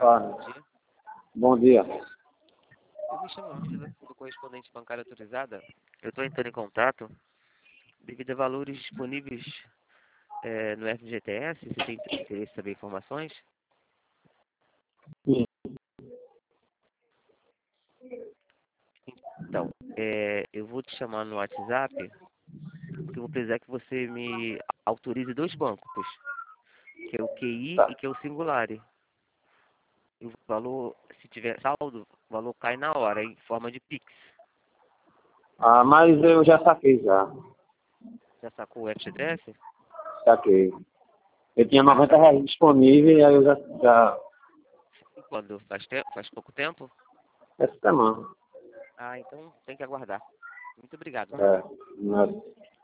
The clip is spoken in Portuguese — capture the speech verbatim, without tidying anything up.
Ah, Bom dia. bom dia. Eu me chamo Ângela, do correspondente bancária autorizada. Eu estou entrando em contato devido a valores disponíveis eh, no F G T S. Você tem interesse em saber informações? Sim. Então, eh, eu vou te chamar no WhatsApp, porque eu vou precisar que você me autorize dois bancos, que é o Q I Tá. e que é o Singulare. E o valor, se tiver saldo, o valor cai na hora, em forma de Pix. Ah, mas eu já saquei já. Já sacou o F G T S? Saquei. Eu tinha noventa reais disponível e aí eu já, já Quando faz tempo, faz pouco tempo? essa semana. Ah, então tem que aguardar. Muito obrigado. É, né?